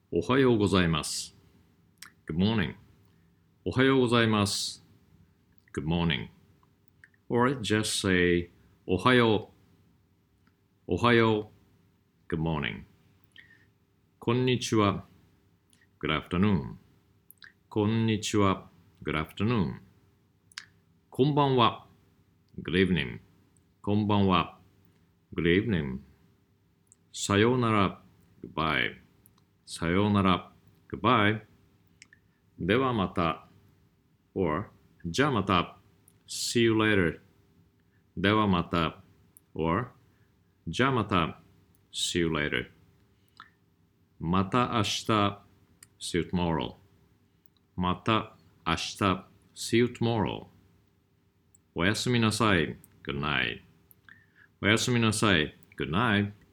おはようございます。Good morning. おはようございます。Good morning. Or just say おはよう。おはよう。Good morning. こんにちは。Good afternoon. こんにちは。Good afternoon. こんばんは。Good evening. こんばんは。Good evening. さようなら。Goodbye. さようなら。Goodbye. ではまた。or じゃあまた。See you later. ではまた。or じゃあまた。See you later. また明日。See you tomorrow. また明日。See you tomorrow. おやすみなさい。Good night. おやすみなさい。Good night.